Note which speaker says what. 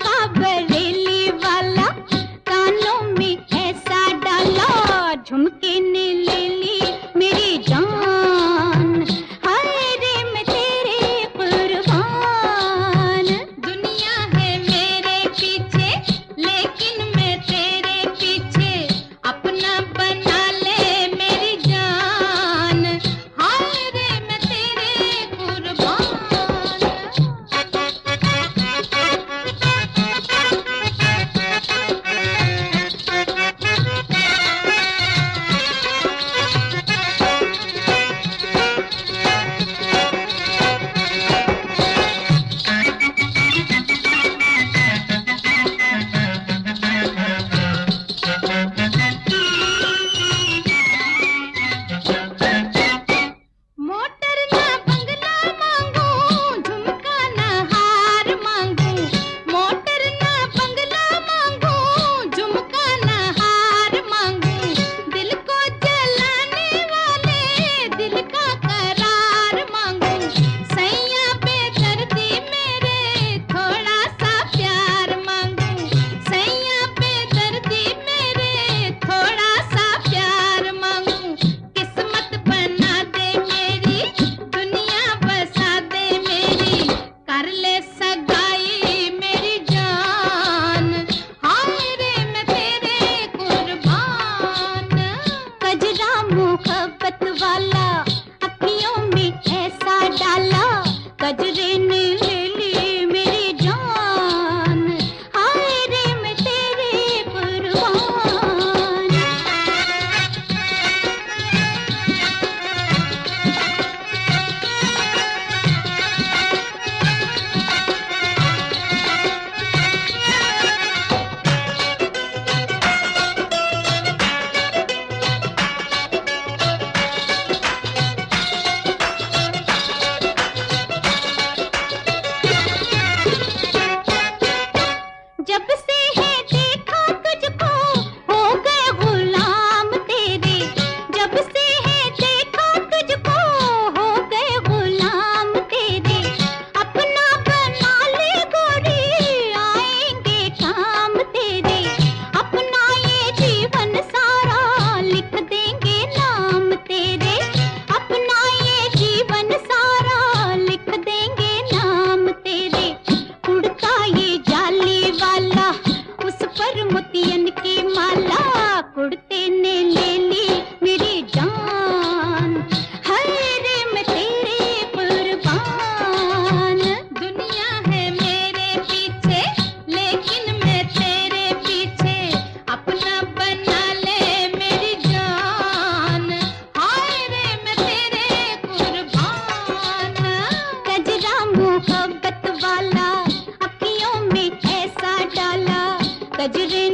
Speaker 1: झुमका बरेली वाला, कानों में ऐसा डाला, झुमके ने ले ली मेरी जान। हाय रे मैं तेरे कुर्बान। दुनिया है मेरे पीछे, लेकिन मैं तेरे पीछे, अपना बना ले मेरी जान। हाय रे मैं तेरे कुर्बान। मोटर ना बंगला मांगू, झुमका ना हार मांगू। मोटर ना बंगला मांगू, झुमका ना हार मांगू। दिल को जलाने वाले दिल का करार मांगू। सैया बेदर्दी मेरे थोड़ा सा प्यार मांगू। सैया बेदर्दी मेरे थोड़ा सा प्यार मांगू। किस्मत बना दे मेरी, दुनिया बसा दे मेरी, कर ले सगाई मेरी जान। हाय रे मैं तेरे कुर्बान। कजरा मोहब्बत वाला, अखियों में ऐसा डाला, कजरे ने ले ली मेरी जान। हाय रे मैं तेरे कुर्बान। जब से है देखा तुझको, हो गए गुलाम तेरे। जब से है देखा तुझको, हो गए गुलाम तेरे। अपना बना ले गोरी, आएंगे काम तेरे। अपना ये जीवन सारा लिख देंगे नाम तेरे। अपना ये जीवन सारा लिख देंगे नाम तेरे। उड़ता ये जाली वाला, उस पर मोतियन की माला, कुड़ते ने ले ली मेरी जान। हाय रे मैं तेरे कुर्बान। दुनिया है मेरे पीछे, लेकिन मैं तेरे पीछे, अपना बना ले मेरी जान। हाय रे मैं तेरे कुर्बान। कजरा मोहब्बत वाला, अखियों में ऐसा डाला, कजरे